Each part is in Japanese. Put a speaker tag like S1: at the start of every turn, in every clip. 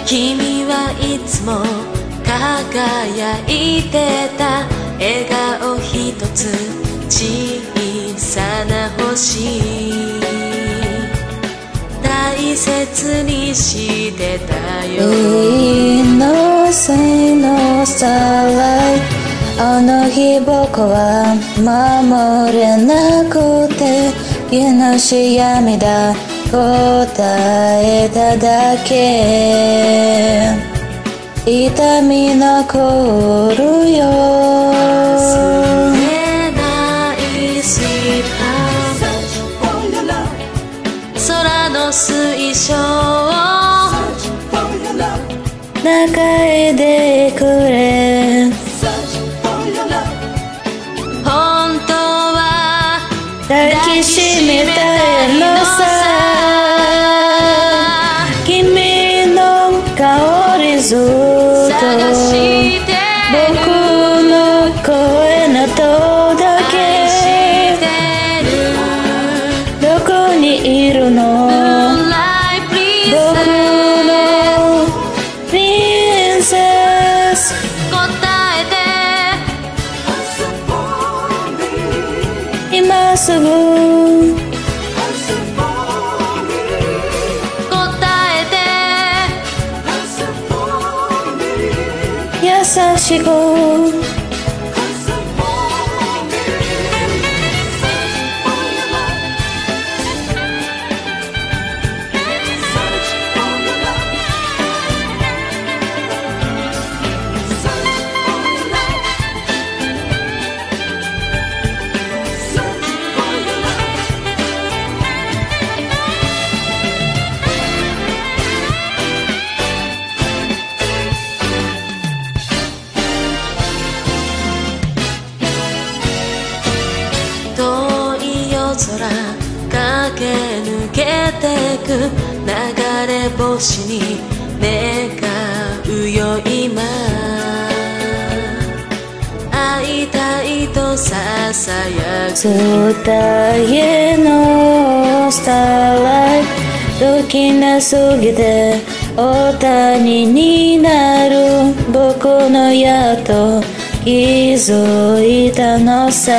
S1: 君はいつも輝いてた笑顔一つ小さな星大切にしてたよ
S2: Innocent no starlight あの日僕は守れなくて虚し涙答えただけ痛み残るよ
S1: 忘れないスイート空の水晶
S2: 泣かないでくれ
S1: 本当は
S2: 抱きしめたいのさ君の香りずっと
S1: 探して
S2: 僕の声の音だけどこにいるの僕のプリンセス
S1: 答えて
S2: 今すぐ
S1: 答え
S2: て優しく
S1: 遠い夜空駆け抜けてく流れ星に願うよ今会いたいとささやく
S2: 伝えのスターライト時なすぎて大谷になる僕のやっと気づいたのさ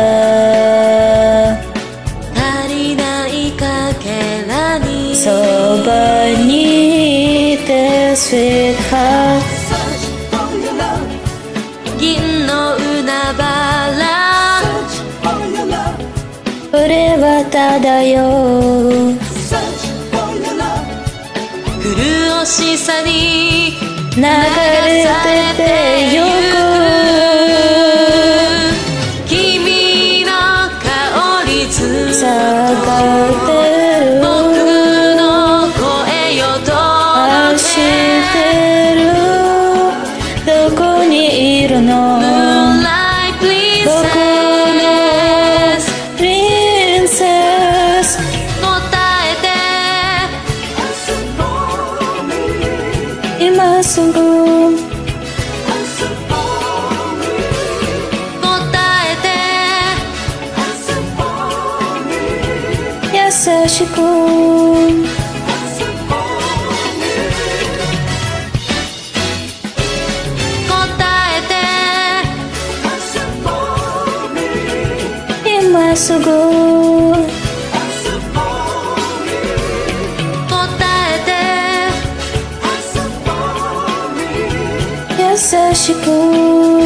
S1: 足りないかけらに
S2: そばにいて Sweetheart
S1: 銀の海原
S2: これはただよ
S1: 潤しさに
S2: 流れててよく
S1: 君の香りず
S2: 下がってる
S1: 僕の声よと
S2: 愛してるどこにいるの
S1: Moonlight
S2: 僕
S1: Princess
S2: のプリンセス
S1: 答えて
S2: 今すぐ
S1: 答え
S2: 優しく
S1: 答えて
S2: 今すぐ
S1: 答えて
S2: 優しく